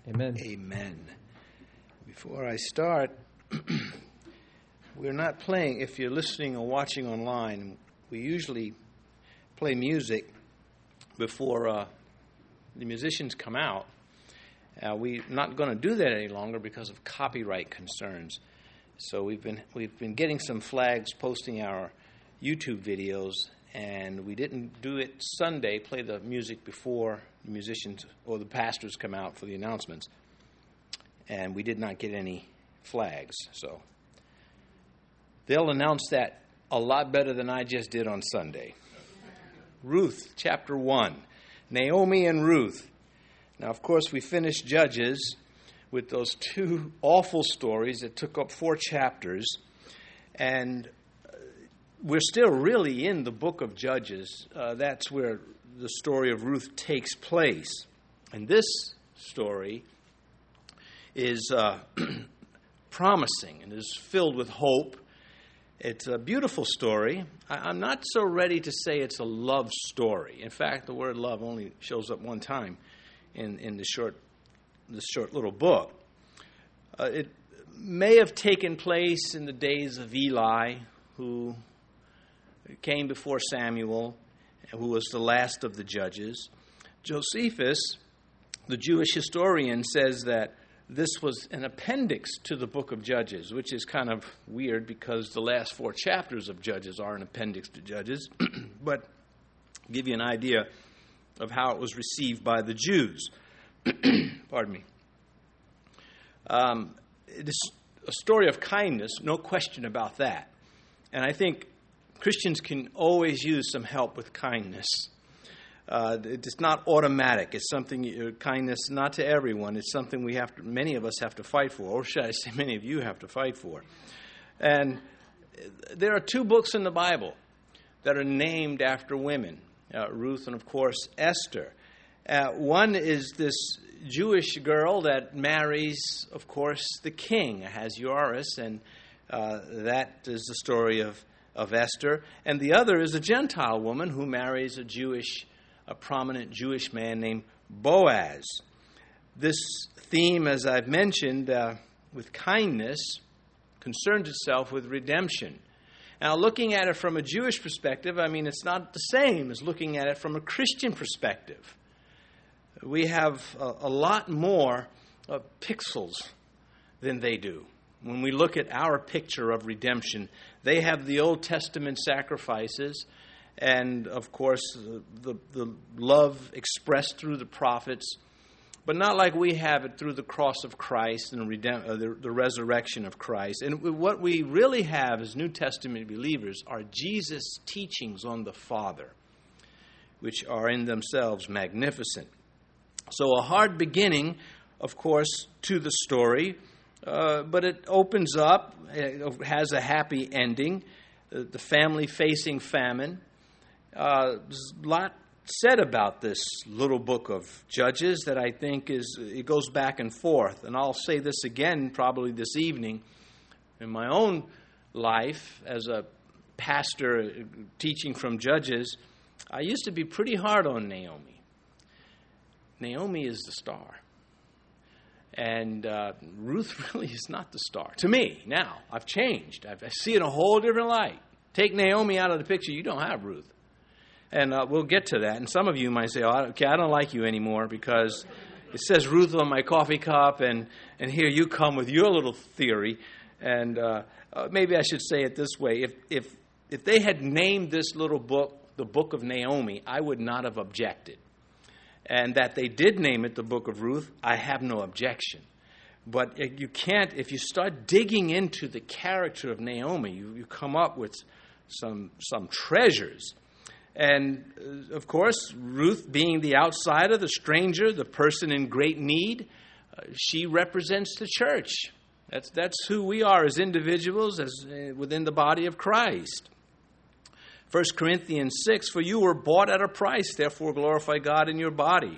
Amen. Amen. Before I start, we're not playing, if you're listening or watching online, we usually play music before the musicians come out. We're not going to do that any longer because of copyright concerns. So we've been getting some flags posting our YouTube videos, and we didn't do it Sunday, play the music before the musicians or the pastors come out for the announcements. And we did not get any flags. So they'll announce that a lot better than I just did on Sunday. Ruth, chapter 1. Naomi and Ruth. Now, of course, we finished Judges with those two awful stories that took up 4 chapters. And we're still really in the book of Judges. That's where the story of Ruth takes place. And this story is promising and is filled with hope. It's a beautiful story. I'm not so ready to say it's a love story. In fact, the word love only shows up one time in this short little book. It may have taken place in the days of Eli, who came before Samuel, who was the last of the judges. Josephus, the Jewish historian, says that this was an appendix to the book of Judges, which is kind of weird because the last 4 chapters of Judges are an appendix to Judges. But I'll give you an idea of how it was received by the Jews. Pardon me. It is a story of kindness, no question about that. And I think Christians can always use some help with kindness. It's not automatic. It's something, kindness, not to everyone. It's something many of us have to fight for, or should I say many of you have to fight for. And there are 2 books in the Bible that are named after women, Ruth and, of course, Esther. One is this Jewish girl that marries, of course, the king, Ahasuerus, and that is the story of Esther. And the other is a Gentile woman who marries a prominent Jewish man named Boaz. This theme, as I've mentioned, with kindness, concerns itself with redemption. Now, looking at it from a Jewish perspective, I mean, it's not the same as looking at it from a Christian perspective. We have a lot more pixels than they do. When we look at our picture of redemption, they have the Old Testament sacrifices and, of course, the love expressed through the prophets, but not like we have it through the cross of Christ and the resurrection of Christ. And what we really have as New Testament believers are Jesus' teachings on the Father, which are in themselves magnificent. So a hard beginning, of course, to the story, but it opens up, it has a happy ending, the family facing famine. There's a lot said about this little book of Judges that I think it goes back and forth. And I'll say this again probably this evening. In my own life as a pastor teaching from Judges, I used to be pretty hard on Naomi. Naomi is the star. And Ruth really is not the star. To me, now, I've changed. I see it in a whole different light. Take Naomi out of the picture, you don't have Ruth. And we'll get to that. And some of you might say, I don't like you anymore because it says Ruth on my coffee cup, and here you come with your little theory. And maybe I should say it this way. If they had named this little book the Book of Naomi, I would not have objected. And that they did name it the Book of Ruth, I have no objection. But you can't, if you start digging into the character of Naomi, you come up with some treasures. And, of course, Ruth being the outsider, the stranger, the person in great need, she represents the church. That's who we are as individuals, as within the body of Christ. 1 Corinthians 6, for you were bought at a price, therefore glorify God in your body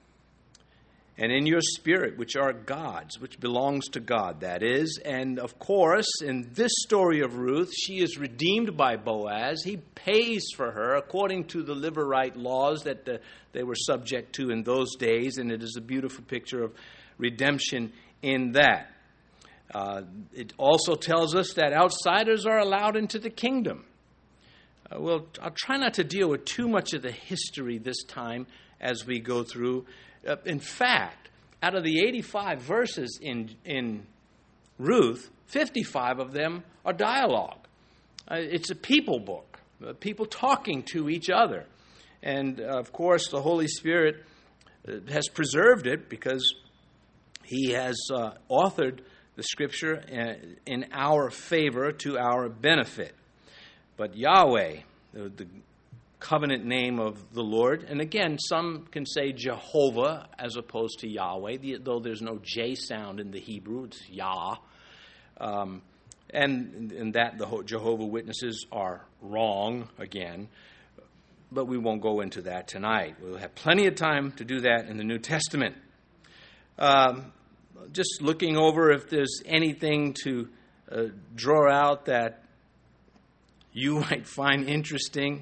and in your spirit, which are God's, which belongs to God, that is. And, of course, in this story of Ruth, she is redeemed by Boaz. He pays for her according to the Levirate laws that they were subject to in those days, and it is a beautiful picture of redemption in that. It also tells us that outsiders are allowed into the kingdom. I'll try not to deal with too much of the history this time as we go through. In fact, out of the 85 verses in Ruth, 55 of them are dialogue. It's a people book, people talking to each other. And, of course, the Holy Spirit has preserved it because He has authored the Scripture in our favor, to our benefit. But Yahweh, the covenant name of the Lord, and again, some can say Jehovah as opposed to Yahweh, though there's no J sound in the Hebrew, it's Yah. And that the Jehovah Witnesses are wrong again. But we won't go into that tonight. We'll have plenty of time to do that in the New Testament. Just looking over if there's anything to draw out that you might find interesting.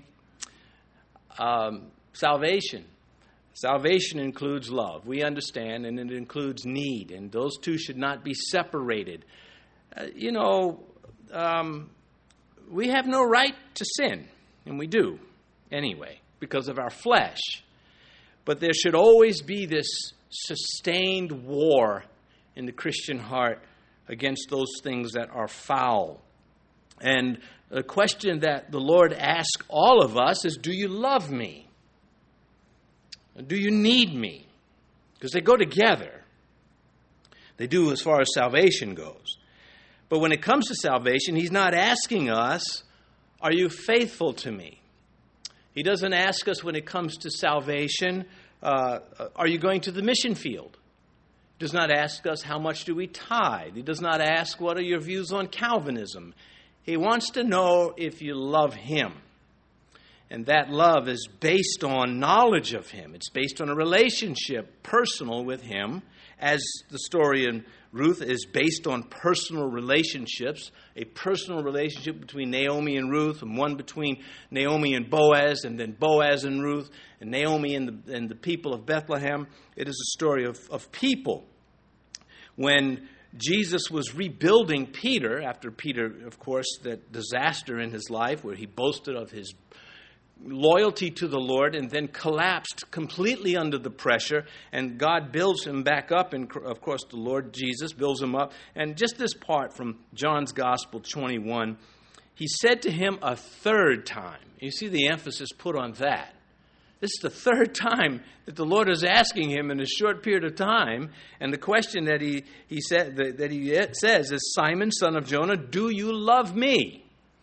Salvation. Salvation includes love. We understand, and it includes need. And those two should not be separated. We have no right to sin. And we do. Anyway, because of our flesh. But there should always be this sustained war in the Christian heart against those things that are foul. And the question that the Lord asks all of us is, do you love me? Do you need me? Because they go together. They do as far as salvation goes. But when it comes to salvation, He's not asking us, are you faithful to me? He doesn't ask us when it comes to salvation, are you going to the mission field? He does not ask us how much do we tithe. He does not ask what are your views on Calvinism. He wants to know if you love Him. And that love is based on knowledge of Him. It's based on a relationship, personal with Him, as the story in Ruth is based on personal relationships, a personal relationship between Naomi and Ruth, and one between Naomi and Boaz, and then Boaz and Ruth, and Naomi and the people of Bethlehem. It is a story of people. When Jesus was rebuilding Peter, after Peter, of course, that disaster in his life where he boasted of his loyalty to the Lord and then collapsed completely under the pressure, and God builds him back up, and of course the Lord Jesus builds him up. And just this part from John's Gospel 21, He said to him a third time. You see the emphasis put on that. This is the third time that the Lord is asking him in a short period of time, and the question that he says is, Simon, son of Jonah, do you love me?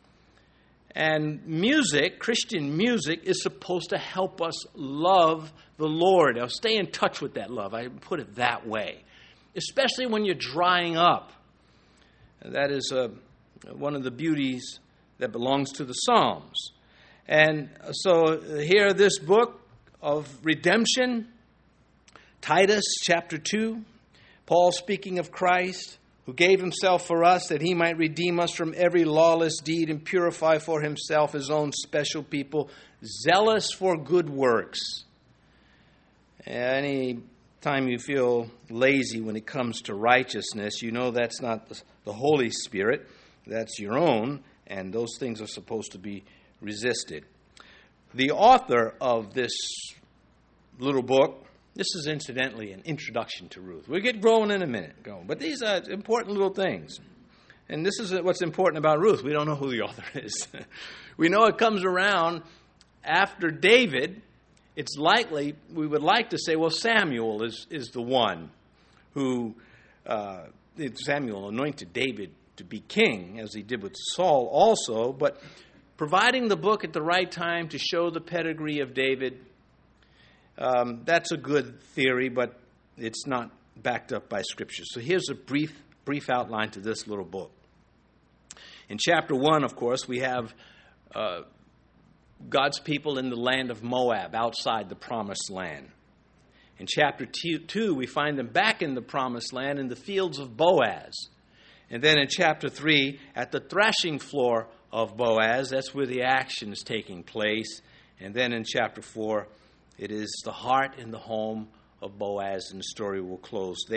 And music, Christian music, is supposed to help us love the Lord. Now, stay in touch with that love. I put it that way. Especially when you're drying up. That is one of the beauties that belongs to the Psalms. And so here, this book of redemption, Titus chapter 2, Paul speaking of Christ, who gave Himself for us that He might redeem us from every lawless deed and purify for Himself His own special people, zealous for good works. Any time you feel lazy when it comes to righteousness, you know that's not the Holy Spirit, that's your own, and those things are supposed to be resisted. The author of this little book, this is incidentally an introduction to Ruth. We'll get going in a minute, but these are important little things. And this is what's important about Ruth. We don't know who the author is. We know it comes around after David. It's likely, we would like to say, well, Samuel is the one who, Samuel anointed David to be king, as he did with Saul also, but providing the book at the right time to show the pedigree of David, that's a good theory, but it's not backed up by Scripture. So here's a brief outline to this little book. In chapter 1, of course, we have God's people in the land of Moab, outside the promised land. In chapter 2, we find them back in the promised land in the fields of Boaz. And then in chapter 3, at the threshing floor of Boaz, that's where the action is taking place. And then in chapter 4, it is the heart and the home of Boaz, and the story will close there.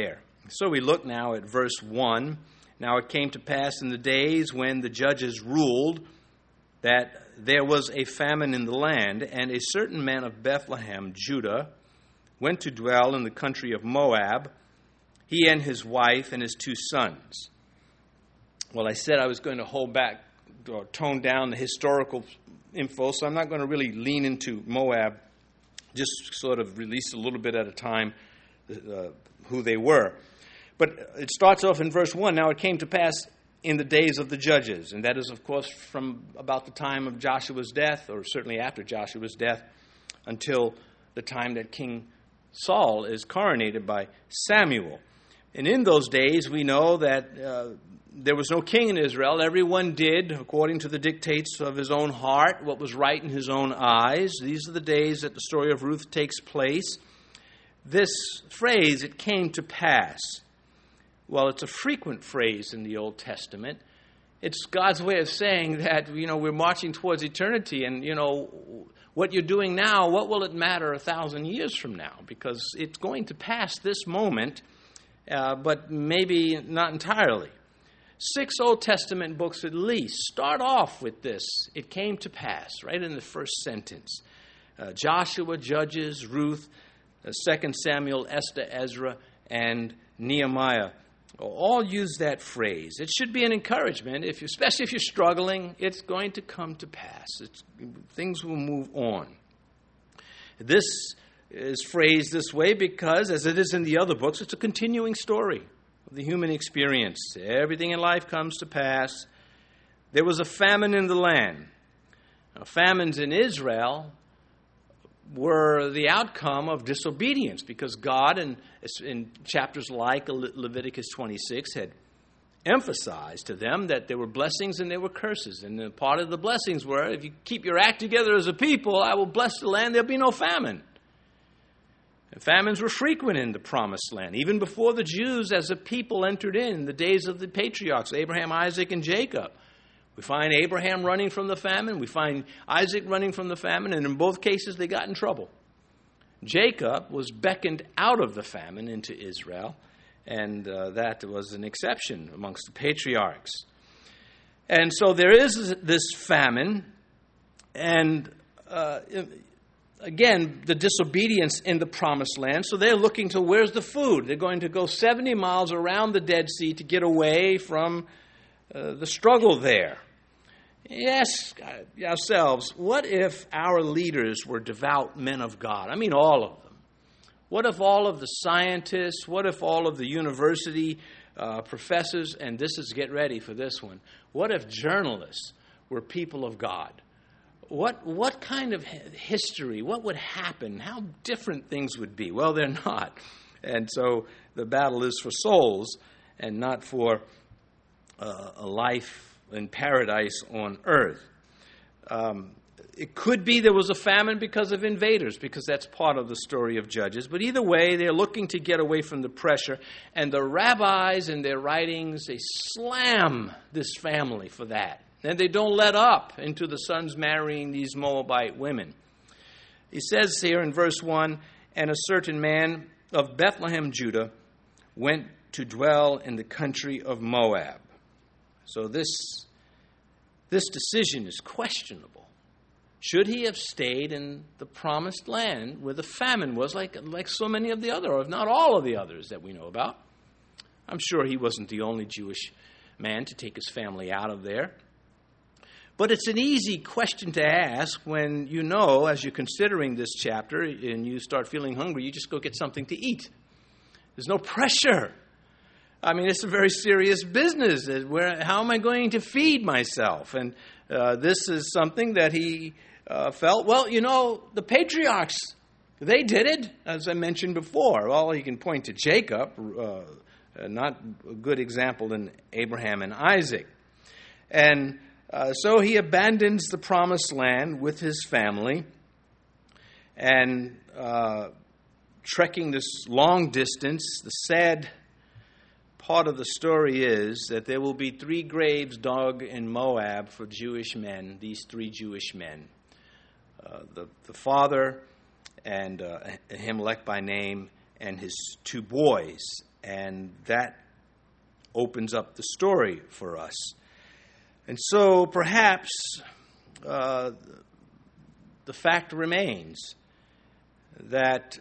So we look now at verse 1. Now it came to pass in the days when the judges ruled that there was a famine in the land, and a certain man of Bethlehem, Judah, went to dwell in the country of Moab, he and his wife and his 2 sons. Well, I said I was going to hold back or tone down the historical info, so I'm not going to really lean into Moab, just sort of release a little bit at a time who they were. But it starts off in verse 1. Now it came to pass in the days of the judges, and that is, of course, from about the time of Joshua's death, or certainly after Joshua's death, until the time that King Saul is coronated by Samuel. And in those days, we know that there was no king in Israel. Everyone did, according to the dictates of his own heart, what was right in his own eyes. These are the days that the story of Ruth takes place. This phrase, it came to pass. Well, it's a frequent phrase in the Old Testament. It's God's way of saying that, we're marching towards eternity, and, what you're doing now, what will it matter 1,000 years from now? Because it's going to pass this moment, but maybe not entirely. 6 Old Testament books at least start off with this. It came to pass, right in the first sentence. Joshua, Judges, Ruth, 2 Samuel, Esther, Ezra, and Nehemiah all use that phrase. It should be an encouragement, especially if you're struggling. It's going to come to pass. Things will move on. This is phrased this way because, as it is in the other books, it's a continuing story of the human experience. Everything in life comes to pass. There was a famine in the land. Now, famines in Israel were the outcome of disobedience, because God, in chapters like Leviticus 26, had emphasized to them that there were blessings and there were curses. And part of the blessings were, if you keep your act together as a people, I will bless the land, there'll be no famine. And famines were frequent in the Promised Land, even before the Jews as a people entered in the days of the patriarchs, Abraham, Isaac, and Jacob. We find Abraham running from the famine. We find Isaac running from the famine. And in both cases, they got in trouble. Jacob was beckoned out of the famine into Israel. And that was an exception amongst the patriarchs. And so there is this famine. And again, the disobedience in the Promised Land. So they're looking to, where's the food? They're going to go 70 miles around the Dead Sea to get away from the struggle there. Yes, ourselves, what if our leaders were devout men of God? I mean, all of them. What if all of the scientists, what if all of the university professors, and get ready for this one, what if journalists were people of God? What kind of history, what would happen, how different things would be? Well, they're not. And so the battle is for souls and not for a life in paradise on earth. It could be there was a famine because of invaders, because that's part of the story of Judges. But either way, they're looking to get away from the pressure. And the rabbis in their writings, they slam this family for that. And they don't let up into the sons marrying these Moabite women. He says here in verse 1, and a certain man of Bethlehem, Judah, went to dwell in the country of Moab. So this decision is questionable. Should he have stayed in the Promised Land where the famine was, like so many of the other, or if not all of the others that we know about? I'm sure he wasn't the only Jewish man to take his family out of there. But it's an easy question to ask when you know, as you're considering this chapter and you start feeling hungry, you just go get something to eat. There's no pressure. I mean, it's a very serious business. How am I going to feed myself? And this is something that he felt, the patriarchs, they did it, as I mentioned before. Well, he can point to Jacob, not a good example in Abraham and Isaac. And so he abandons the Promised Land with his family and trekking this long distance. The sad part of the story is that there will be 3 graves dug in Moab for Jewish men, these 3 Jewish men. The father and Ahimelech by name and his 2 boys. And that opens up the story for us. And so perhaps the fact remains that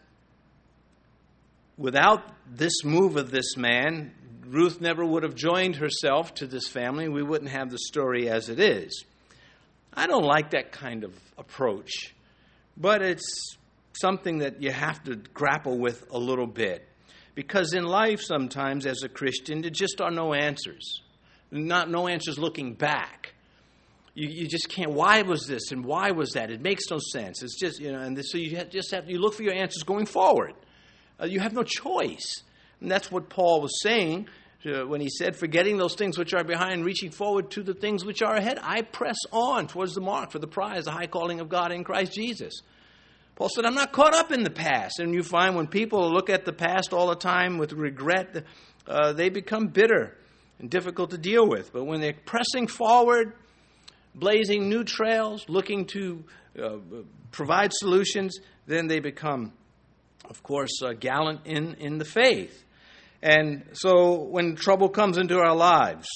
without this move of this man, Ruth never would have joined herself to this family. We wouldn't have the story as it is. I don't like that kind of approach, but it's something that you have to grapple with a little bit. Because in life sometimes as a Christian, there just are no answers. No answers looking back. You just can't, why was this and why was that? It makes no sense. It's just, and so you look for your answers going forward. You have no choice. And that's what Paul was saying when he said, forgetting those things which are behind, reaching forward to the things which are ahead. I press on towards the mark for the prize, the high calling of God in Christ Jesus. Paul said, I'm not caught up in the past. And you find when people look at the past all the time with regret, they become bitter and difficult to deal with. But when they're pressing forward, blazing new trails, looking to provide solutions, then they become, of course, gallant in the faith. And so when trouble comes into our lives,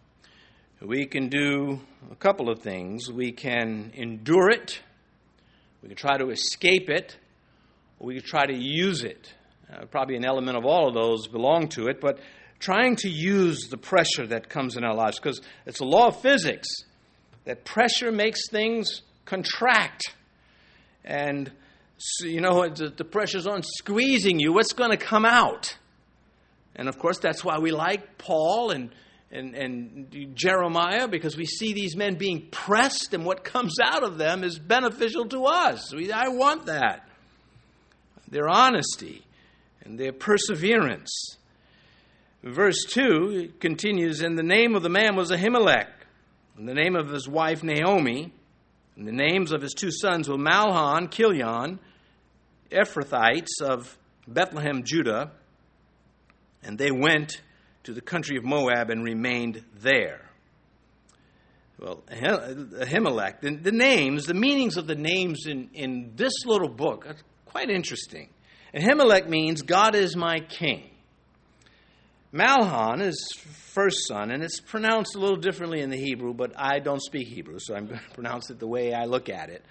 we can do a couple of things. We can endure it. We can try to escape it. Or we can try to use it. Probably an element of all of those belong to it. But trying to use the pressure that comes in our lives. Because it's a law of physics that pressure makes things contract. And so, the pressure's on squeezing you. What's going to come out? And of course, that's why we like Paul and Jeremiah, because we see these men being pressed, and what comes out of them is beneficial to us. I want that. Their honesty and their perseverance. Verse 2 continues, and the name of the man was Ahimelech, and the name of his wife Naomi, and the names of his two sons were Mahlon, Chilion, Ephrathites of Bethlehem, Judah, and they went to the country of Moab and remained there. Well, Ahimelech, the names, the meanings of the names in this little book are quite interesting. Ahimelech means God is my king. Mahlon is first son, and it's pronounced a little differently in the Hebrew, but I don't speak Hebrew, so I'm going to pronounce it the way I look at it.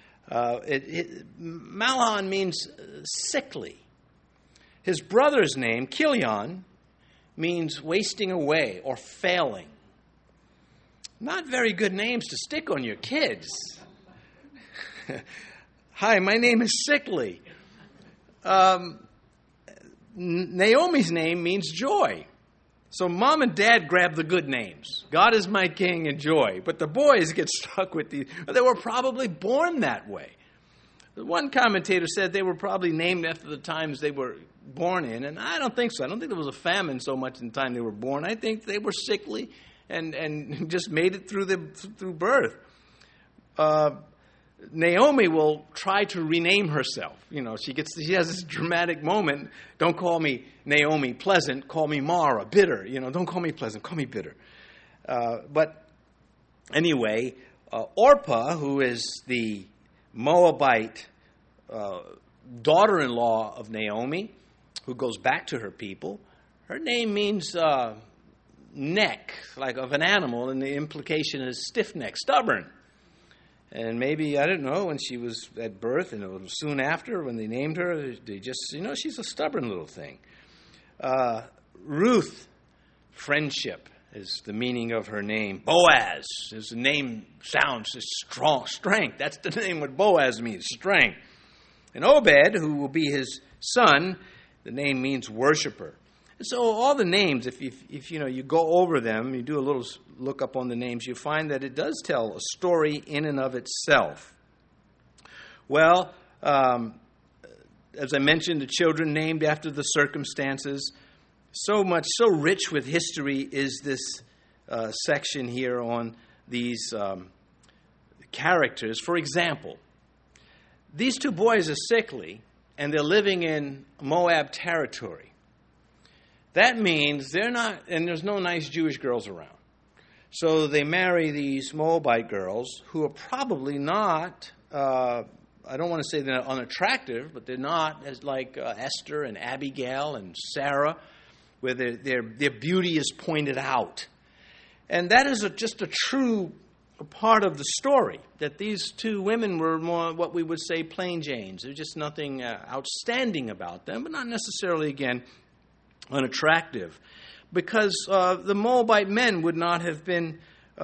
Mahlon means sickly. His brother's name, Chilion, means wasting away or failing. Not very good names to stick on your kids. Hi, my name is Sickly. Naomi's name means joy. So mom and dad grabbed the good names. God is my king and joy. But the boys get stuck with these. They were probably born that way. One commentator said they were probably named after the times they were born in, and I don't think so. I don't think there was a famine so much in the time they were born. I think they were sickly and just made it through birth. Naomi will try to rename herself. She has this dramatic moment. Don't call me Naomi pleasant. Call me Mara bitter. Don't call me pleasant. Call me bitter. But anyway, Orpah, who is the Moabite daughter-in-law of Naomi, who goes back to her people, her name means neck, like of an animal, and the implication is stiff neck, stubborn. And maybe, I don't know, when she was at birth, and it was soon after when they named her, they just, she's a stubborn little thing. Ruth, friendship, is the meaning of her name. Boaz, his name sounds strong, strength. That's the name what Boaz means, strength. And Obed, who will be his son, the name means worshiper. And so all the names, if you go over them, you do a little look up on the names, you find that it does tell a story in and of itself. Well, as I mentioned, the children named after the circumstances. So rich with history is this section here on these characters. For example, these two boys are sickly, and they're living in Moab territory. That means they're not, and there's no nice Jewish girls around. So they marry these Moabite girls who are probably not, I don't want to say they're unattractive, but they're not as like Esther and Abigail and Sarah. where their beauty is pointed out. And that is just a true part of the story, that these two women were more what we would say plain Janes. There's just nothing outstanding about them, but not necessarily, again, unattractive. Because the Moabite men would not have been,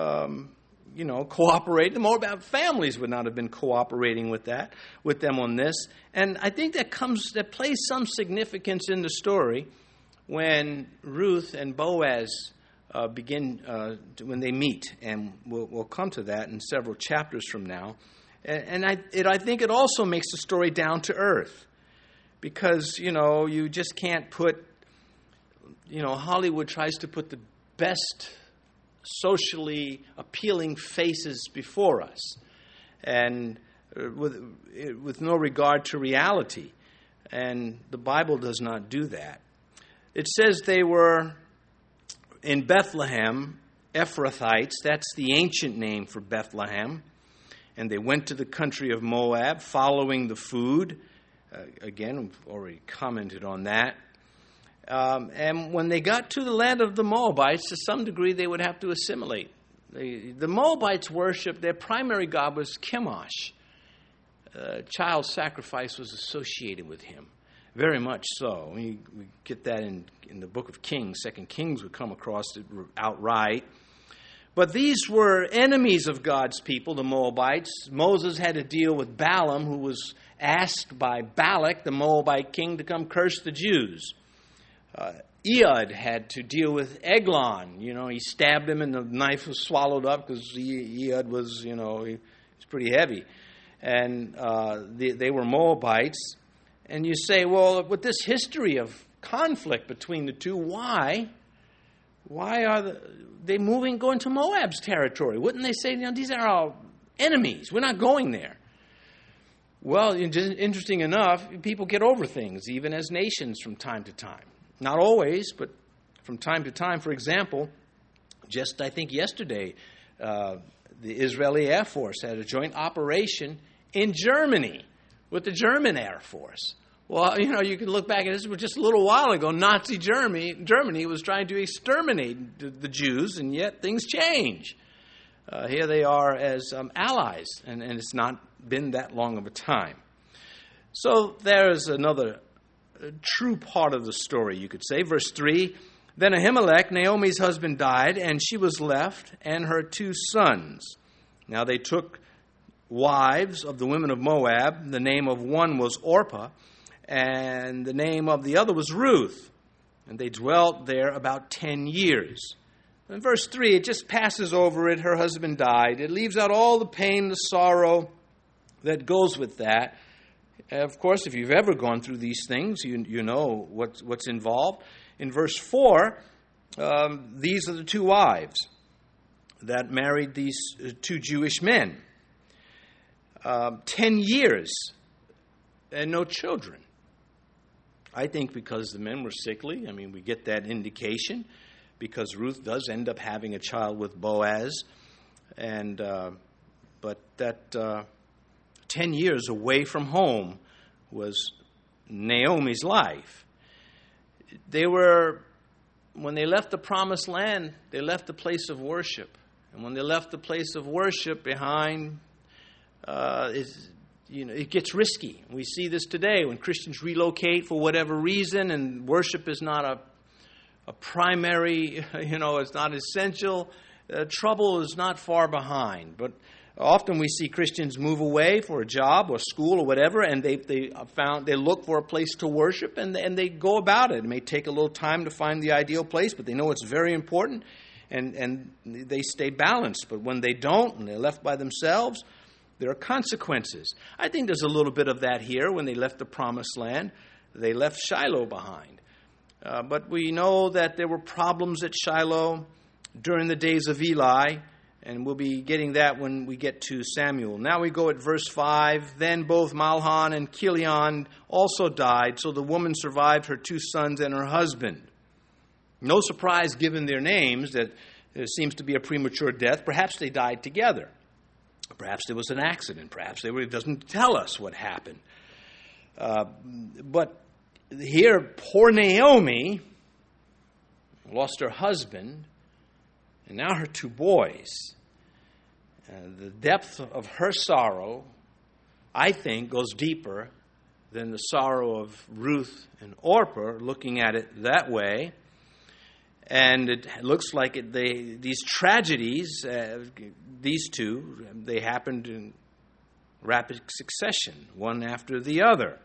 cooperating. The Moabite families would not have been cooperating with them on this. And I think that plays some significance in the story when Ruth and Boaz when they meet, and we'll come to that in several chapters from now. And I think it also makes the story down to earth, because you just can't put, Hollywood tries to put the best socially appealing faces before us, and with no regard to reality, and the Bible does not do that. It says they were in Bethlehem, Ephrathites. That's the ancient name for Bethlehem. And they went to the country of Moab, following the food. Again, we've already commented on that. And when they got to the land of the Moabites, to some degree they would have to assimilate. The Moabites worshiped, their primary god was Chemosh. Child sacrifice was associated with him. Very much so. We get that in the book of Kings. 2 Kings would come across it outright. But these were enemies of God's people, the Moabites. Moses had to deal with Balaam, who was asked by Balak, the Moabite king, to come curse the Jews. Ehud had to deal with Eglon. He stabbed him and the knife was swallowed up because Ehud was, he was pretty heavy. And they were Moabites. And you say, well, with this history of conflict between the two, why are they going to Moab's territory? Wouldn't they say, these are our enemies. We're not going there. Well, interesting enough, people get over things, even as nations from time to time. Not always, but from time to time. For example, just I think yesterday, the Israeli Air Force had a joint operation in Germany with the German Air Force. Well, you can look back at this was just a little while ago. Nazi Germany was trying to exterminate the Jews, and yet things change. Here they are as allies, and it's not been that long of a time. So there's another true part of the story, you could say. Verse 3, then Ahimelech, Naomi's husband, died, and she was left, and her 2 sons. Now they took wives of the women of Moab. The name of one was Orpah, and the name of the other was Ruth. And they dwelt there about 10 years. In verse 3, it just passes over it. Her husband died. It leaves out all the pain, the sorrow that goes with that. Of course, if you've ever gone through these things, you know what's involved. In verse 4, these are the 2 wives that married these 2 Jewish men. 10 years and no children. I think because the men were sickly. We get that indication because Ruth does end up having a child with Boaz. But that 10 years away from home was Naomi's life. When they left the promised land, they left the place of worship. And when they left the place of worship behind, it gets risky. We see this today when Christians relocate for whatever reason, and worship is not a primary, it's not essential. Trouble is not far behind. But often we see Christians move away for a job or school or whatever, and they look for a place to worship, and they go about it. It may take a little time to find the ideal place, but they know it's very important, and they stay balanced. But when they don't, when they're left by themselves, there are consequences. I think there's a little bit of that here when they left the promised land. They left Shiloh behind. But we know that there were problems at Shiloh during the days of Eli, and we'll be getting that when we get to Samuel. Now we go at verse 5. Then both Mahlon and Chilion also died, so the woman survived her 2 sons and her husband. No surprise given their names that there seems to be a premature death. Perhaps they died together. Perhaps there was an accident. Perhaps it doesn't tell us what happened. But here, poor Naomi lost her husband, and now her 2 boys. The depth of her sorrow, I think, goes deeper than the sorrow of Ruth and Orpah, looking at it that way. And it looks like these tragedies, these 2, they happened in rapid succession, one after the other.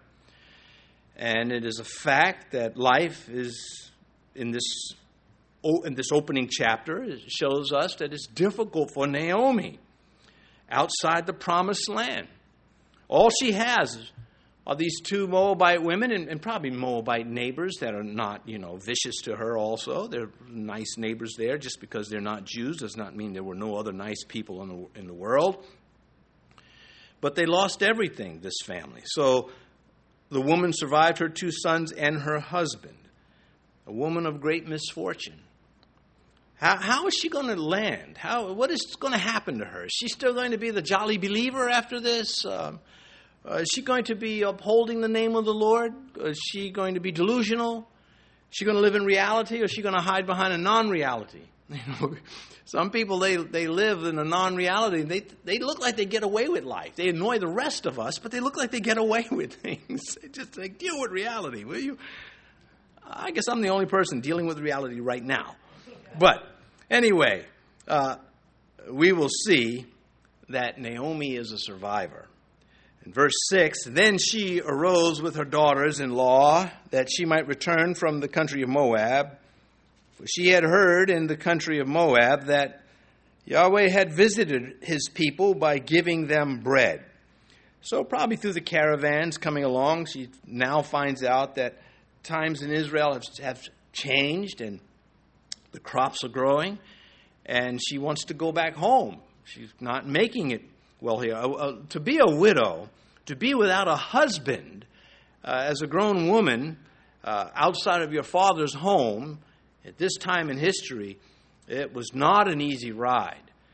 And it is a fact that life is, in this opening chapter, it shows us that it's difficult for Naomi outside the promised land. All she has are these 2 Moabite women and probably Moabite neighbors that are not, vicious to her also. They're nice neighbors there. Just because they're not Jews does not mean there were no other nice people in the world. But they lost everything, this family. So the woman survived her 2 sons and her husband, a woman of great misfortune. How is she going to land? What is going to happen to her? Is she still going to be the jolly believer after this? Is she going to be upholding the name of the Lord? Is she going to be delusional? Is she going to live in reality, or is she going to hide behind a non-reality? Some people, they live in a non-reality. They look like they get away with life. They annoy the rest of us, but they look like they get away with things. They just deal with reality, will you? I guess I'm the only person dealing with reality right now. But anyway, we will see that Naomi is a survivor. In verse 6, then she arose with her daughters-in-law that she might return from the country of Moab. For she had heard in the country of Moab that Yahweh had visited his people by giving them bread. So probably through the caravans coming along, she now finds out that times in Israel have changed and the crops are growing, and she wants to go back home. She's not making it well here. To be a widow, to be without a husband as a grown woman outside of your father's home at this time in history, it was not an easy ride.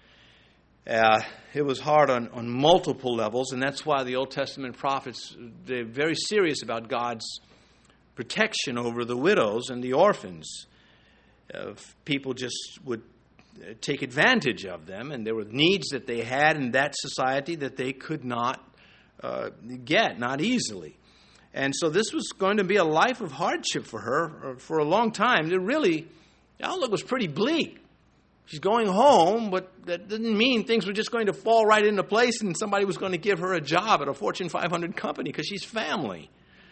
It was hard on multiple levels, and that's why the Old Testament prophets, they're very serious about God's protection over the widows and the orphans. People just would take advantage of them, and there were needs that they had in that society that they could not get, not easily. And so this was going to be a life of hardship for her for a long time. The outlook was pretty bleak. She's going home, but that didn't mean things were just going to fall right into place and somebody was going to give her a job at a Fortune 500 company because she's family.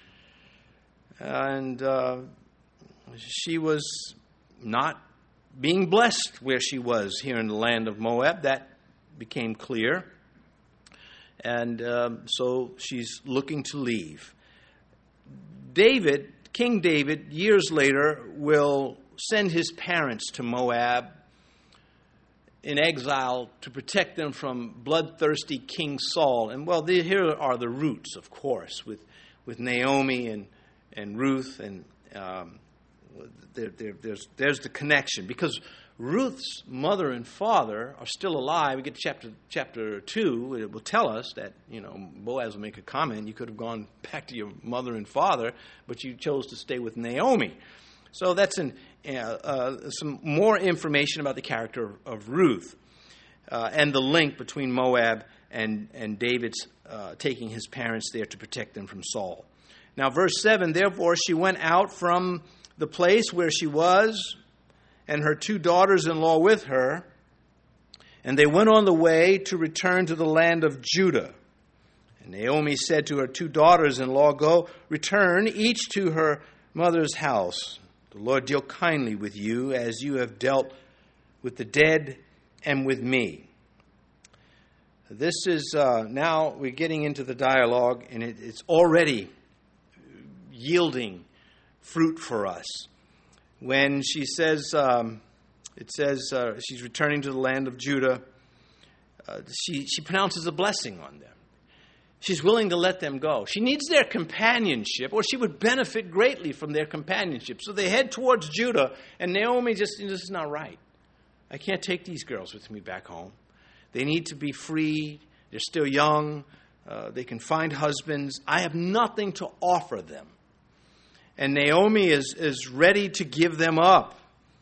And she was not being blessed where she was here in the land of Moab. That became clear. And so she's looking to leave. King David, years later, will send his parents to Moab in exile to protect them from bloodthirsty King Saul. And well, here are the roots, of course, with Naomi and Ruth, and there's the connection, because Ruth's mother and father are still alive. We get to chapter 2. It will tell us that, Boaz will make a comment. You could have gone back to your mother and father, but you chose to stay with Naomi. So that's some more information about the character of Ruth and the link between Moab and David's taking his parents there to protect them from Saul. Now, verse 7, therefore she went out from the place where she was, and her 2 daughters-in-law with her, and they went on the way to return to the land of Judah. And Naomi said to her 2 daughters-in-law, go, return each to her mother's house. The Lord deal kindly with you as you have dealt with the dead and with me. This is, now we're getting into the dialogue, and it's already yielding fruit for us. When she says, she's returning to the land of Judah, she pronounces a blessing on them. She's willing to let them go. She needs their companionship, or she would benefit greatly from their companionship. So they head towards Judah, and Naomi this is not right. I can't take these girls with me back home. They need to be free. They're still young. They can find husbands. I have nothing to offer them. And Naomi is ready to give them up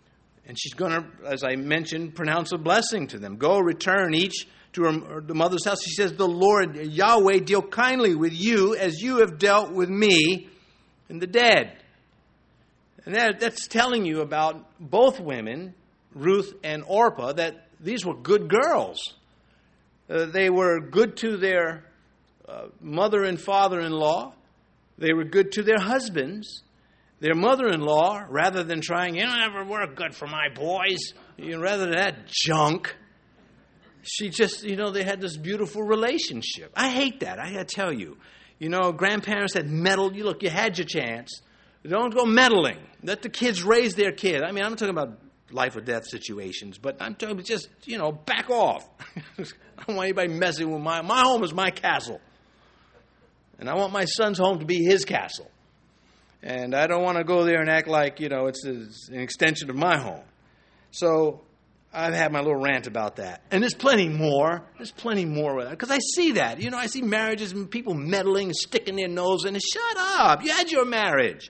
And she's going to, as I mentioned, pronounce a blessing to them. Go, return each to the mother's house. She says, the Lord, Yahweh, deal kindly with you as you have dealt with me and the dead. And that's telling you about both women, Ruth and Orpah, that these were good girls. They were good to their mother and father-in-law. They were good to their husbands. Their mother-in-law, rather than trying, you don't ever work good for my boys, rather than that junk, she just, they had this beautiful relationship. I hate that, I got to tell you. Grandparents that meddled. You had your chance. Don't go meddling. Let the kids raise their kid. I'm not talking about life or death situations, but I'm talking about just, back off. I don't want anybody messing with my home is my castle. And I want my son's home to be his castle. And I don't want to go there and act like, it's an extension of my home. So I've had my little rant about that. And there's plenty more. There's plenty more with that. Because I see that. I see marriages and people meddling and sticking their nose in it. Shut up. You had your marriage.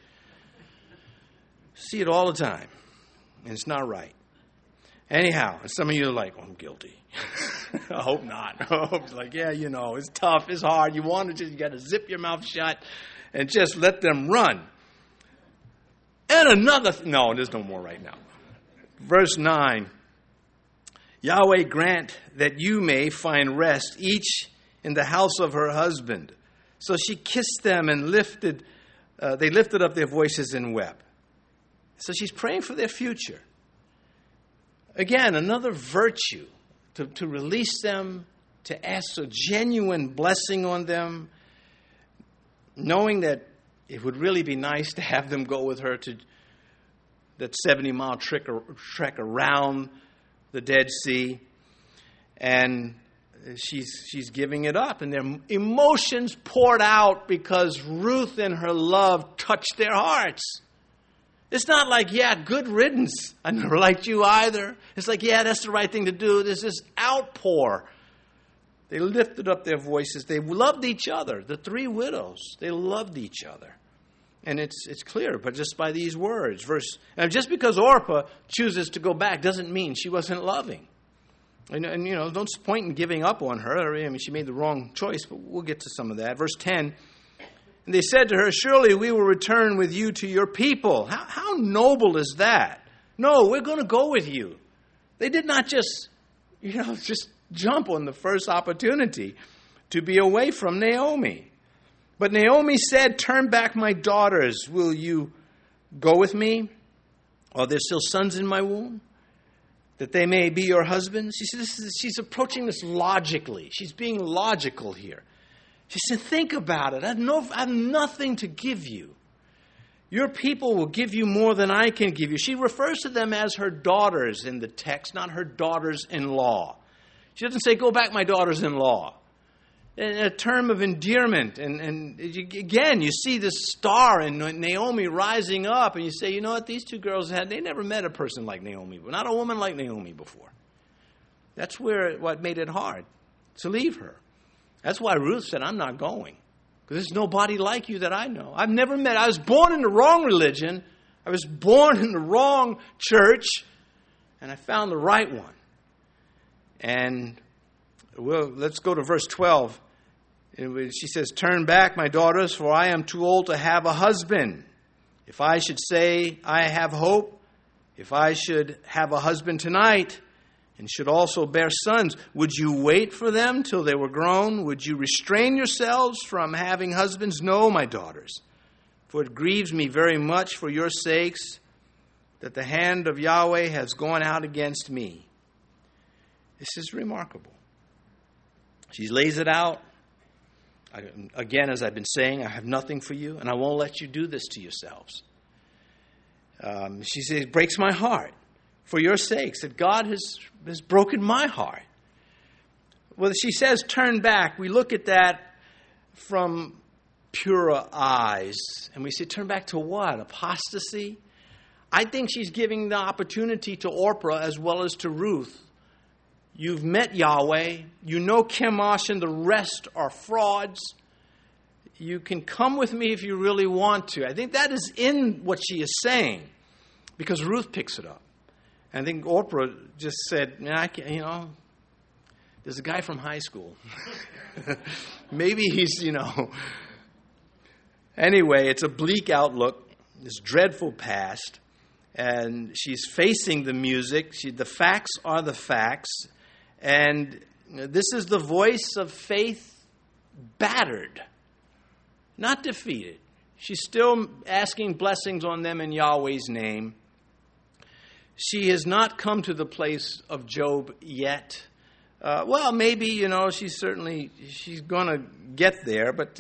See it all the time. And it's not right. Anyhow, and some of you are like, I'm guilty. I hope not. I hope it's like, it's tough. It's hard. You got to zip your mouth shut and just let them run. And another, no, there's no more right now. Verse 9, Yahweh grant that you may find rest, each in the house of her husband. So she kissed them and they lifted up their voices and wept. So she's praying for their future. Again, another virtue to release them, to ask a genuine blessing on them, knowing that it would really be nice to have them go with her to that 70-mile trek around the Dead Sea. And she's giving it up. And their emotions poured out because Ruth and her love touched their hearts. It's not like, good riddance. I never liked you either. It's like, that's the right thing to do. There's this outpour. They lifted up their voices. They loved each other. The three widows, they loved each other. And it's clear, but just by these words. And just because Orpah chooses to go back doesn't mean she wasn't loving. And don't point in giving up on her. She made the wrong choice, but we'll get to some of that. Verse 10, and they said to her, surely we will return with you to your people. How noble is that? No, we're going to go with you. They did not just jump on the first opportunity to be away from Naomi. But Naomi said, turn back, my daughters. Will you go with me? Are there still sons in my womb, that they may be your husbands? She's approaching this logically. She's being logical here. She said, think about it. I have nothing to give you. Your people will give you more than I can give you. She refers to them as her daughters in the text, not her daughters-in-law. She doesn't say, go back, my daughters-in-law. A term of endearment. And again, you see this star in Naomi rising up, and you say, these two girls they never met a person like Naomi, not a woman like Naomi before. That's what made it hard to leave her. That's why Ruth said, I'm not going, because there's nobody like you that I know. I've never met. I was born in the wrong religion. I was born in the wrong church, and I found the right one. And let's go to verse 12. She says, turn back, my daughters, for I am too old to have a husband. If I should say I have hope, if I should have a husband tonight, and should also bear sons, would you wait for them till they were grown? Would you restrain yourselves from having husbands? No, my daughters, for it grieves me very much for your sakes that the hand of Yahweh has gone out against me. This is remarkable. She lays it out. Again, as I've been saying, I have nothing for you, and I won't let you do this to yourselves. She says, it breaks my heart for your sakes that God has broken my heart. Well, she says, turn back. We look at that from purer eyes, and we say, turn back to what? Apostasy? I think she's giving the opportunity to Orpah as well as to Ruth. You've met Yahweh. You know Chemosh and the rest are frauds. You can come with me if you really want to. I think that is in what she is saying, because Ruth picks it up. And I think Orpah just said, nah, there's a guy from high school. Maybe he's, Anyway, it's a bleak outlook, this dreadful past. And she's facing the music. The facts are the facts. And this is the voice of faith battered, not defeated. She's still asking blessings on them in Yahweh's name. She has not come to the place of Job yet. Maybe, she's going to get there, but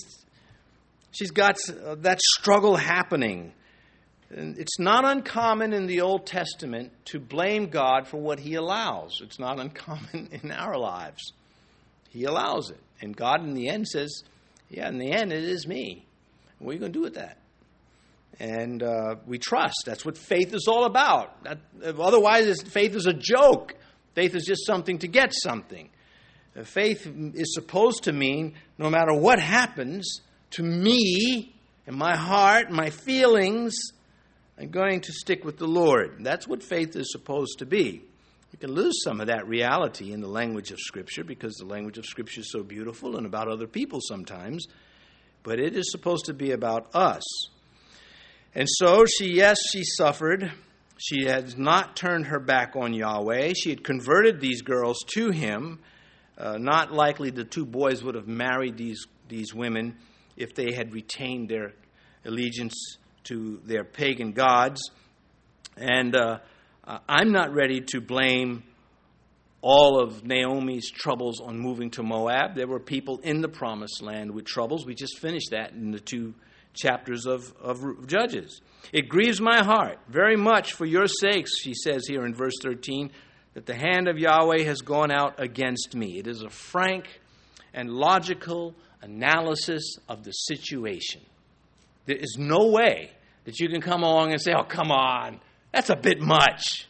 she's got that struggle happening. And it's not uncommon in the Old Testament to blame God for what He allows. It's not uncommon in our lives. He allows it. And God in the end says, in the end it is me. What are you going to do with that? And we trust. That's what faith is all about. Otherwise, faith is a joke. Faith is just something to get something. Faith is supposed to mean no matter what happens to me and my heart, my feelings, I'm going to stick with the Lord. That's what faith is supposed to be. You can lose some of that reality in the language of Scripture because the language of Scripture is so beautiful and about other people sometimes. But it is supposed to be about us. And so she suffered. She has not turned her back on Yahweh. She had converted these girls to Him. Not likely the two boys would have married these women if they had retained their allegiance to their pagan gods. And I'm not ready to blame all of Naomi's troubles on moving to Moab. There were people in the promised land with troubles. We just finished that in the 2 chapters of Judges. It grieves my heart very much for your sakes, she says here in verse 13, that the hand of Yahweh has gone out against me. It is a frank and logical analysis of the situation. There is no way that you can come along and say, oh, come on, that's a bit much.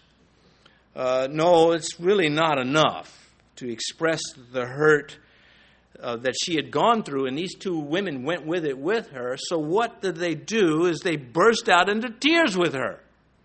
No, it's really not enough to express the hurt that she had gone through, and these two women went with it with her. So what did they do is they burst out into tears with her.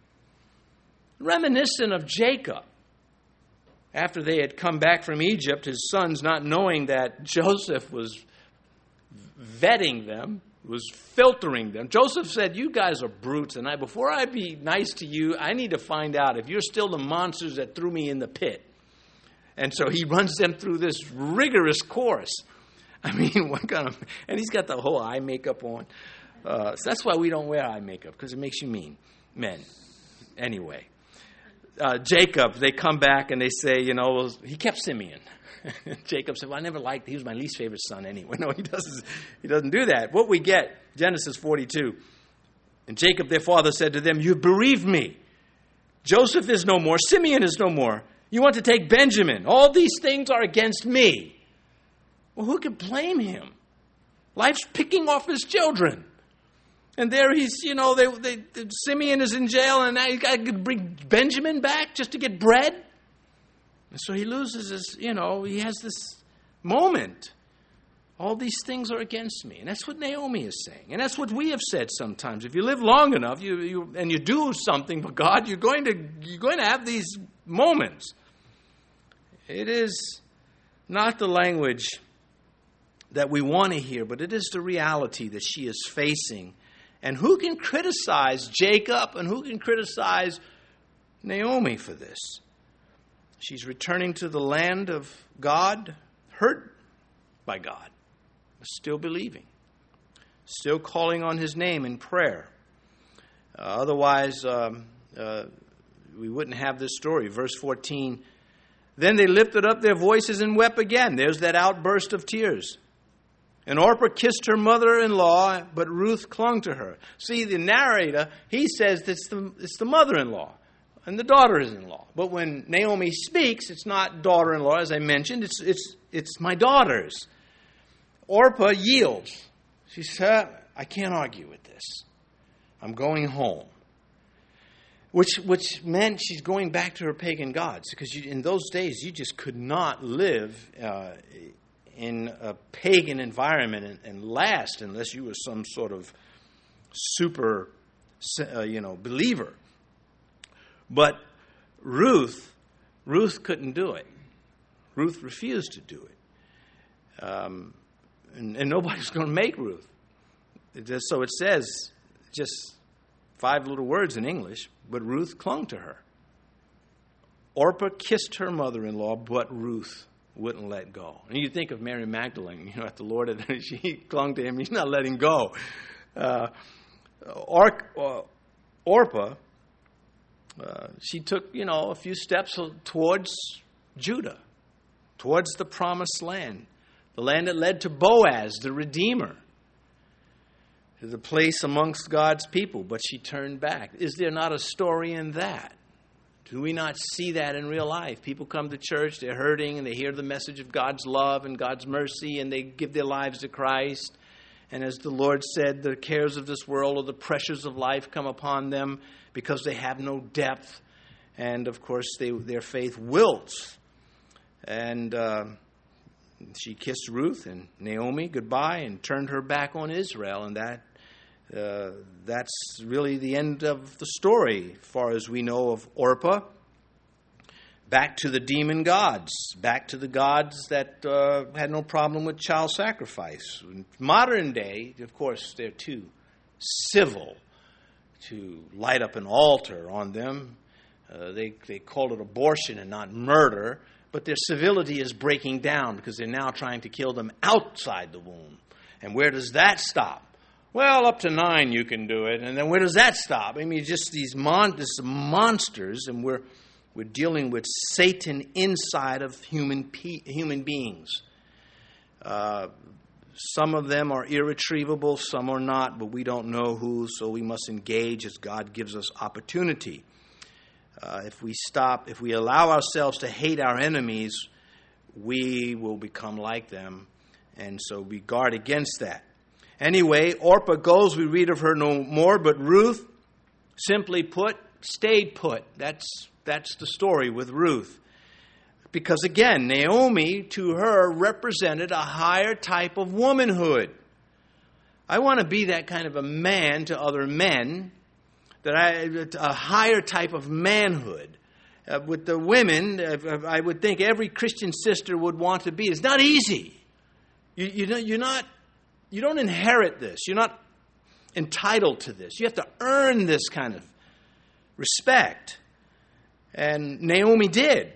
Reminiscent of Jacob. After they had come back from Egypt, his sons, not knowing that Joseph was vetting them, was filtering them. Joseph said, you guys are brutes, and before I be nice to you, I need to find out if you're still the monsters that threw me in the pit. And so he runs them through this rigorous course. I mean, what kind of... And he's got the whole eye makeup on. So that's why we don't wear eye makeup, because it makes you mean. Men. Anyway. Jacob, they come back and they say, he kept Simeon. Jacob said, well, I never liked, he was my least favorite son anyway. No, he doesn't do that. What we get, Genesis 42. And Jacob, their father, said to them, you bereaved me. Joseph is no more. Simeon is no more. You want to take Benjamin. All these things are against me. Well, who could blame him? Life's picking off his children. And there he's, Simeon is in jail, and now he's got to bring Benjamin back just to get bread. And so he loses his, he has this moment. All these things are against me. And that's what Naomi is saying. And that's what we have said sometimes. If you live long enough and you do something for God, you're going to have these moments. It is not the language that we want to hear, but it is the reality that she is facing. And who can criticize Jacob and who can criticize Naomi for this? She's returning to the land of God, hurt by God, but still believing, still calling on His name in prayer. Otherwise, we wouldn't have this story. Verse 14, then they lifted up their voices and wept again. There's that outburst of tears. And Orpah kissed her mother-in-law, but Ruth clung to her. See, the narrator, he says it's the mother-in-law and the daughter-in-law. But when Naomi speaks, it's not daughter-in-law, as I mentioned. It's my daughters. Orpah yields. She said, I can't argue with this. I'm going home. Which meant she's going back to her pagan gods. Because in those days, you just could not live in a pagan environment and last unless you were some sort of super, believer. But Ruth couldn't do it. Ruth refused to do it. And nobody's going to make Ruth. So it says, just 5 little words in English, but Ruth clung to her. Orpah kissed her mother-in-law, but Ruth wouldn't let go. And you think of Mary Magdalene, at the Lord, she clung to him. He's not letting go. Orpah, she took, a few steps towards Judah, towards the promised land, the land that led to Boaz, the Redeemer, to the place amongst God's people. But she turned back. Is there not a story in that? Do we not see that in real life? People come to church, they're hurting, and they hear the message of God's love and God's mercy, and they give their lives to Christ. And as the Lord said, the cares of this world or the pressures of life come upon them because they have no depth. And, of course, their faith wilts. And she kissed Ruth and Naomi goodbye and turned her back on Israel. And that's really the end of the story, as far as we know of Orpah. Back to the demon gods, back to the gods that had no problem with child sacrifice. In modern day, of course, they're too civil to light up an altar on them. They call it abortion and not murder, but their civility is breaking down because they're now trying to kill them outside the womb. And where does that stop? Well, up to 9 you can do it. And then where does that stop? I mean, just these monsters, and we're dealing with Satan inside of human beings. Some of them are irretrievable, some are not, but we don't know who, so we must engage as God gives us opportunity. If we allow ourselves to hate our enemies, we will become like them, and so we guard against that. Anyway, Orpah goes, we read of her no more, but Ruth, simply put, stayed put. That's the story with Ruth. Because again, Naomi to her represented a higher type of womanhood. I want to be that kind of a man to other men, a higher type of manhood. With the women, I would think every Christian sister would want to be. It's not easy. You don't inherit this. You're not entitled to this. You have to earn this kind of respect. And Naomi did.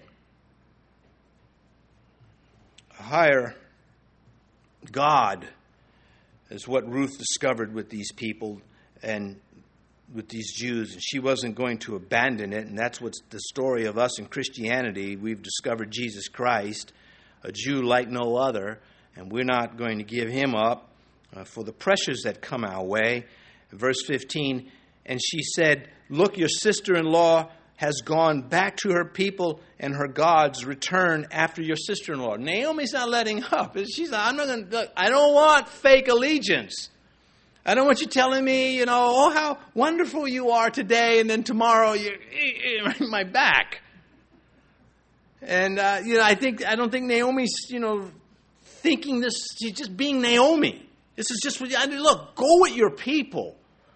A higher God is what Ruth discovered with these people and with these Jews. And she wasn't going to abandon it. And that's what's the story of us in Christianity. We've discovered Jesus Christ, a Jew like no other. And we're not going to give him up for the pressures that come our way. Verse 15, and she said, look, your sister-in-law has gone back to her people, and her gods return after your sister-in-law. Naomi's not letting up. She's like, I don't want fake allegiance. I don't want you telling me, how wonderful you are today, and then tomorrow you're in my back. And I don't think Naomi's thinking this. She's just being Naomi. This is just look, go with your people.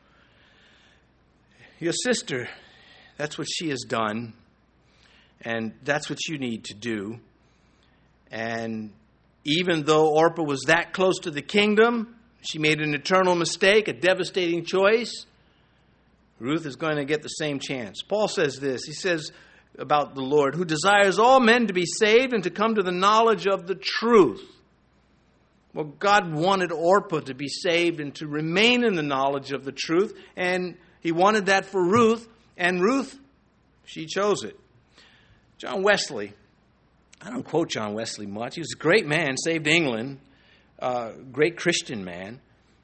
Your sister, that's what she has done. And that's what you need to do. And even though Orpah was that close to the kingdom, she made an eternal mistake, a devastating choice. Ruth is going to get the same chance. Paul says this. He says about the Lord, who desires all men to be saved and to come to the knowledge of the truth. Well, God wanted Orpah to be saved and to remain in the knowledge of the truth. And he wanted that for Ruth. And Ruth, she chose it. John Wesley. I don't quote John Wesley much. He was a great man, saved England. Great Christian man.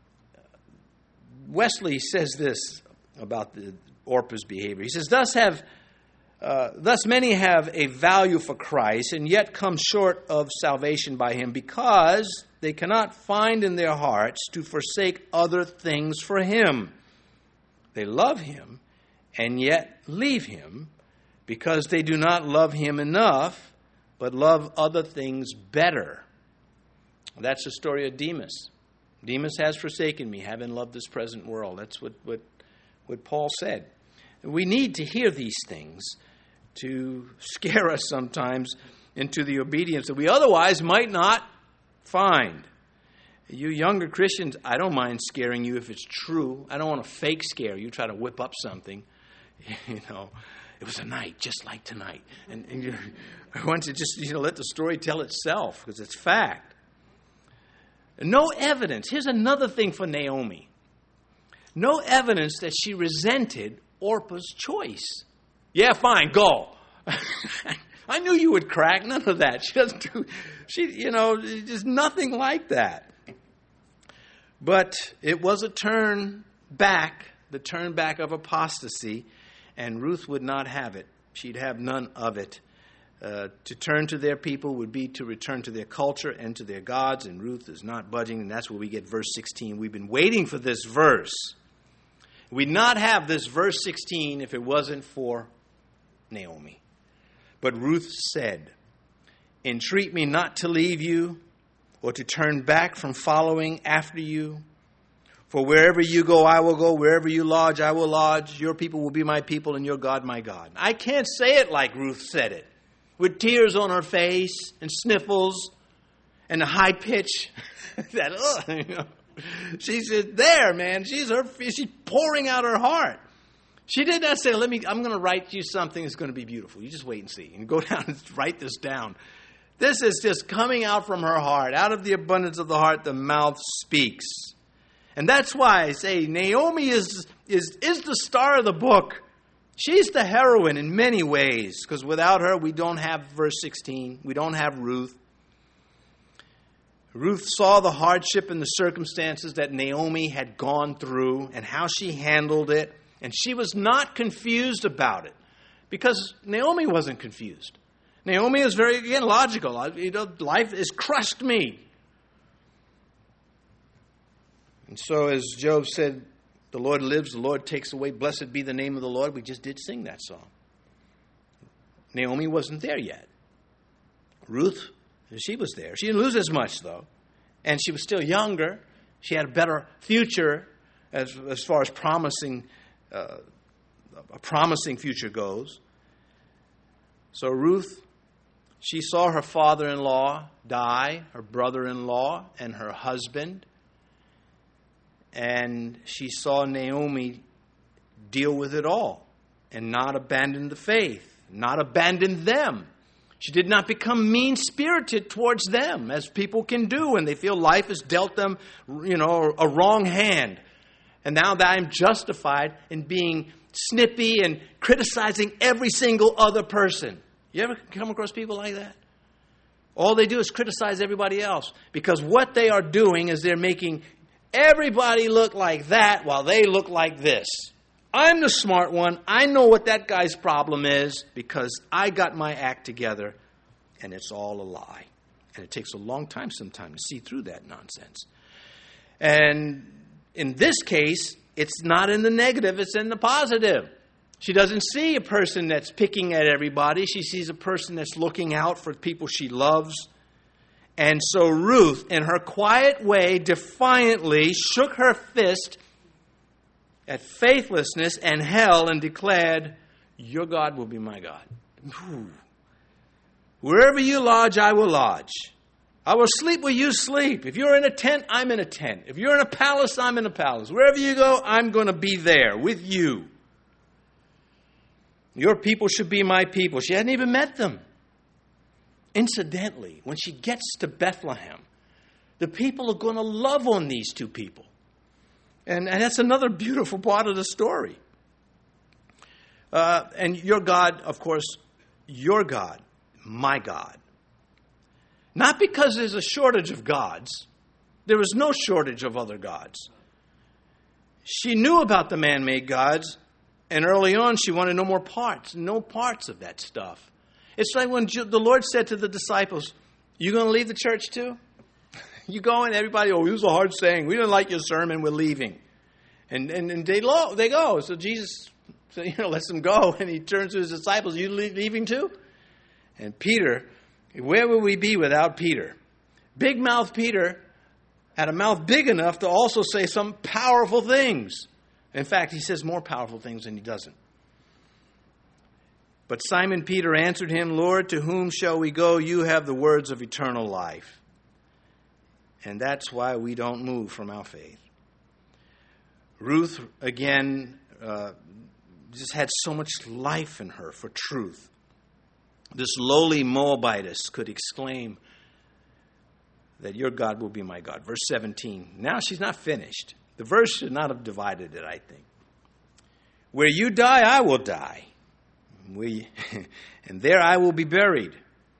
Wesley says this about Orpah's behavior. He says, Thus many have a value for Christ and yet come short of salvation by him because they cannot find in their hearts to forsake other things for him. They love him and yet leave him because they do not love him enough but love other things better. That's the story of Demas. Demas has forsaken me, having loved this present world. That's what Paul said. We need to hear these things to scare us sometimes into the obedience that we otherwise might not find. You younger Christians, I don't mind scaring you if it's true. I don't want to fake scare you, try to whip up something. It was a night just like tonight. And I want to just let the story tell itself, because it's fact. No evidence. Here's another thing for Naomi. No evidence that she resented Orpah's choice. Yeah, fine, go. I knew you would crack. None of that. There's nothing like that. But it was a turn back, the turn back of apostasy, and Ruth would not have it. She'd have none of it. To turn to their people would be to return to their culture and to their gods, and Ruth is not budging, and that's where we get verse 16. We've been waiting for this verse. We'd not have this verse 16 if it wasn't for Naomi. But Ruth said, "Entreat me not to leave you, or to turn back from following after you. For wherever you go, I will go. Wherever you lodge, I will lodge. Your people will be my people, and your God, my God." I can't say it like Ruth said it, with tears on her face, and sniffles, and a high pitch. She's there, man. She's pouring out her heart. She did not say, I'm going to write you something that's going to be beautiful. You just wait and see. And go down and write this down. This is just coming out from her heart. Out of the abundance of the heart, the mouth speaks. And that's why I say Naomi is the star of the book. She's the heroine in many ways, because without her, we don't have verse 16. We don't have Ruth. Ruth saw the hardship and the circumstances that Naomi had gone through and how she handled it. And she was not confused about it, because Naomi wasn't confused. Naomi is very, again, logical. Life has crushed me. And so as Job said, the Lord lives, the Lord takes away. Blessed be the name of the Lord. We just did sing that song. Naomi wasn't there yet. Ruth, she was there. She didn't lose as much, though. And she was still younger. She had a better future as far as a promising future goes. So Ruth, she saw her father-in-law die, her brother-in-law, and her husband. And she saw Naomi deal with it all and not abandon the faith, not abandon them. She did not become mean-spirited towards them, as people can do when they feel life has dealt them, a wrong hand. And now that I'm justified in being snippy and criticizing every single other person. You ever come across people like that? All they do is criticize everybody else, because what they are doing is they're making everybody look like that while they look like this. I'm the smart one. I know what that guy's problem is because I got my act together, and it's all a lie. And it takes a long time sometimes to see through that nonsense. And in this case, it's not in the negative, it's in the positive. She doesn't see a person that's picking at everybody. She sees a person that's looking out for people she loves. And so Ruth, in her quiet way, defiantly shook her fist at faithlessness and hell and declared, "Your God will be my God. Wherever you lodge, I will lodge. I will sleep where you sleep. If you're in a tent, I'm in a tent. If you're in a palace, I'm in a palace. Wherever you go, I'm going to be there with you. Your people should be my people." She hadn't even met them. Incidentally, when she gets to Bethlehem, the people are going to love on these two people. And that's another beautiful part of the story. And your God, of course, your God, my God. Not because there's a shortage of gods. There was no shortage of other gods. She knew about the man-made gods, and early on she wanted no parts of that stuff. It's like when the Lord said to the disciples, "You going to leave the church too? You going?" Everybody, it was a hard saying. "We didn't like your sermon. We're leaving." And they go. So Jesus said, lets them go. And he turns to his disciples, "You leaving too?" And Peter, where would we be without Peter? Big mouth Peter had a mouth big enough to also say some powerful things. In fact, he says more powerful things than he doesn't. But Simon Peter answered him, Lord, to whom shall we go? You have the words of eternal life. And that's why we don't move from our faith. Ruth, again, just had so much life in her for truth. This lowly Moabitess could exclaim that your God will be my God. Verse 17. Now she's not finished. The verse should not have divided it, I think. Where you die, I will die. And there I will be buried.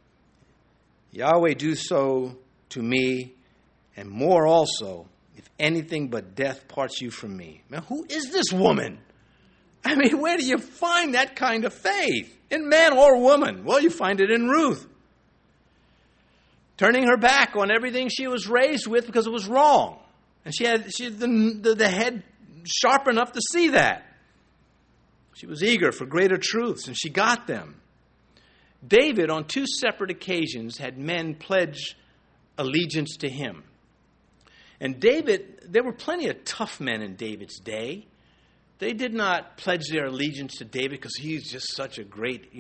Yahweh, do so to me, and more also, if anything but death parts you from me. Now, who is this woman? I mean, where do you find that kind of faith? In man or woman? Well, you find it in Ruth. Turning her back on everything she was raised with because it was wrong. And she had the head sharp enough to see that. She was eager for greater truths, and she got them. David, on 2 separate occasions, had men pledge allegiance to him. And David, there were plenty of tough men in David's day. They did not pledge their allegiance to David because he's just such a great,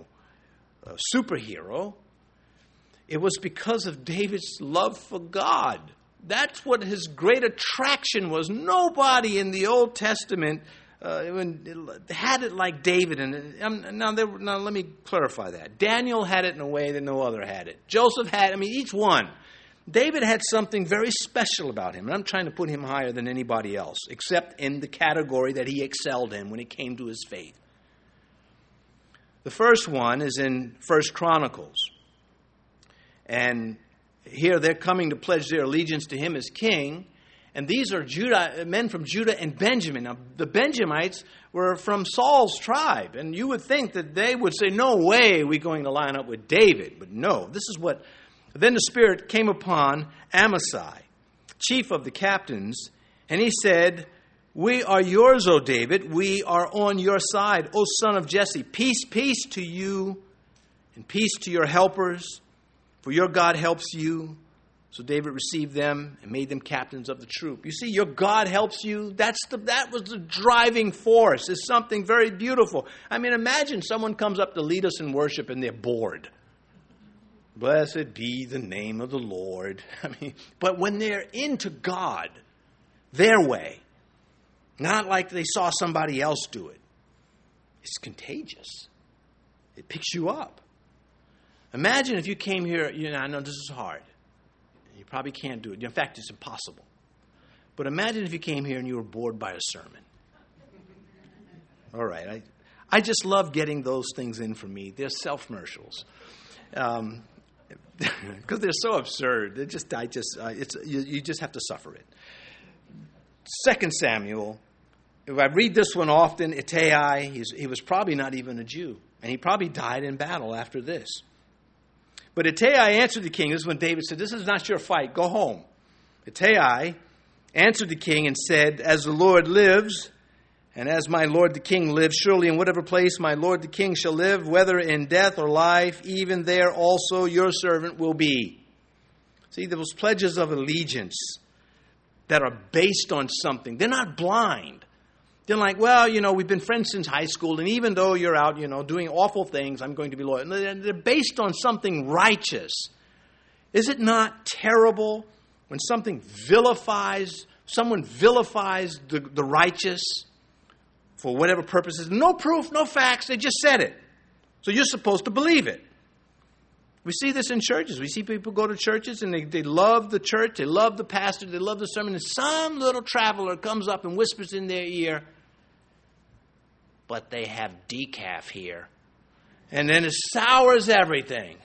superhero. It was because of David's love for God. That's what his great attraction was. Nobody in the Old Testament had it like David. Now, let me clarify that. Daniel had it in a way that no other had it. Joseph had, each one. David had something very special about him. And I'm trying to put him higher than anybody else, except in the category that he excelled in when it came to his faith. The first one is in 1 Chronicles. And here they're coming to pledge their allegiance to him as king. And these are men from Judah and Benjamin. Now, the Benjamites were from Saul's tribe. And you would think that they would say, no way we're going to line up with David. But no, this is what... Then the Spirit came upon Amasai, chief of the captains, and he said, we are yours, O David. We are on your side, O son of Jesse. Peace, peace to you, and peace to your helpers, for your God helps you. So David received them and made them captains of the troop. You see, your God helps you. That was the driving force. It's something very beautiful. Imagine someone comes up to lead us in worship and they're bored. Blessed be the name of the Lord. But when they're into God, their way, not like they saw somebody else do it, it's contagious. It picks you up. Imagine if you came here, I know this is hard. You probably can't do it. In fact, it's impossible. But imagine if you came here and you were bored by a sermon. All right. I just love getting those things in for me. They're self-commercials. Because they're so absurd. You just have to suffer it. 2 Samuel, if I read this one often, Ittai, he was probably not even a Jew. And he probably died in battle after this. But Ittai answered the king. This is when David said, this is not your fight. Go home. Ittai answered the king and said, as the Lord lives, and as my lord the king lives, surely in whatever place my lord the king shall live, whether in death or life, even there also your servant will be. See, those pledges of allegiance that are based on something, they're not blind. They're like, well, we've been friends since high school, and even though you're out, doing awful things, I'm going to be loyal. They're based on something righteous. Is it not terrible when someone vilifies the righteous for whatever purposes? No proof, no facts, they just said it. So you're supposed to believe it. We see this in churches. We see people go to churches and they love the church, they love the pastor, they love the sermon, and some little traveler comes up and whispers in their ear, but they have decaf here. And then it sours everything.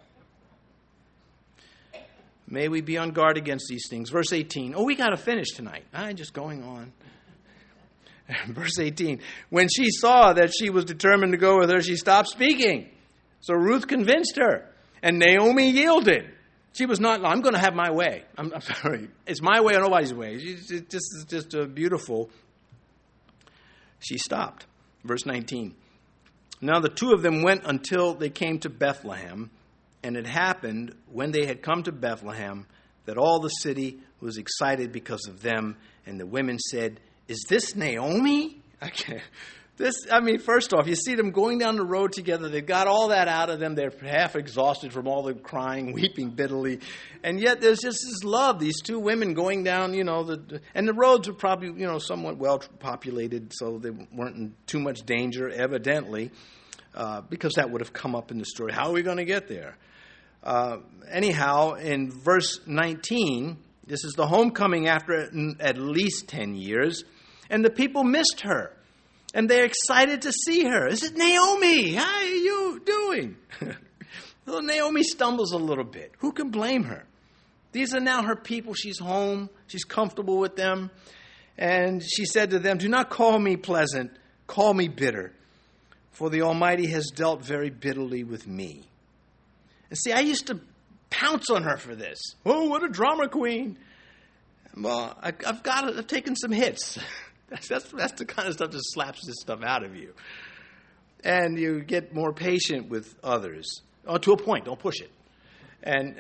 May we be on guard against these things. Verse 18. Oh, we got to finish tonight. I'm just going on. Verse 18. When she saw that she was determined to go with her, she stopped speaking. So Ruth convinced her. And Naomi yielded. She was not, I'm going to have my way. I'm sorry. It's my way or nobody's way. It's just beautiful. She stopped. Verse 19. Now the two of them went until they came to Bethlehem. And it happened when they had come to Bethlehem that all the city was excited because of them. And the women said, is this Naomi? First off, you see them going down the road together. They've got all that out of them. They're half exhausted from all the crying, weeping bitterly. And yet there's just this love, these two women going down, and the roads were probably, somewhat well populated, so they weren't in too much danger, evidently, because that would have come up in the story. How are we going to get there? Anyhow, in verse 19, this is the homecoming after at least 10 years, and the people missed her. And they're excited to see her. Is it Naomi? How are you doing? Well, Naomi stumbles a little bit. Who can blame her? These are now her people. She's home. She's comfortable with them. And she said to them, "Do not call me pleasant. Call me bitter. For the Almighty has dealt very bitterly with me." And see, I used to pounce on her for this. Oh, what a drama queen. Well, I've taken some hits. That's the kind of stuff that slaps this stuff out of you. And you get more patient with others. Oh, to a point. Don't push it. And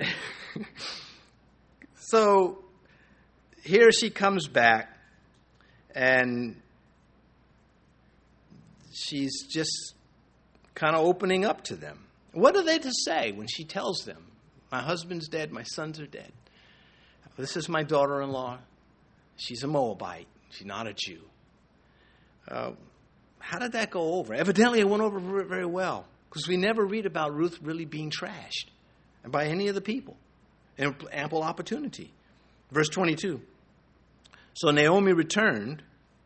so here she comes back, and she's just kind of opening up to them. What are they to say when she tells them, "My husband's dead, my sons are dead. This is my daughter-in-law. She's a Moabite. She's not a Jew." How did that go over? Evidently, it went over very well, because we never read about Ruth really being trashed by any of the people. Ample opportunity. Verse 22. So Naomi returned,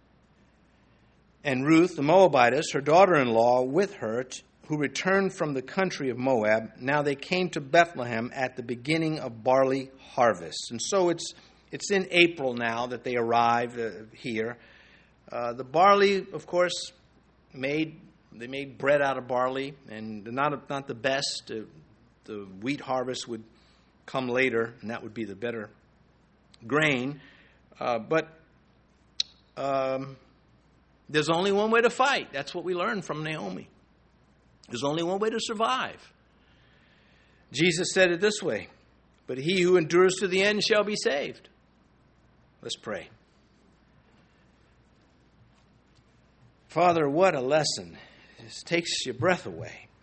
and Ruth, the Moabitess, her daughter-in-law, with her, who returned from the country of Moab. Now they came to Bethlehem at the beginning of barley harvest. And so it's in April now that they arrive here. The barley, of course, they made bread out of barley, and not the best. The wheat harvest would come later, and that would be the better grain. But there's only one way to fight. That's what we learned from Naomi. There's only one way to survive. Jesus said it this way, "But he who endures to the end shall be saved." Let's pray. Father, what a lesson. It takes your breath away.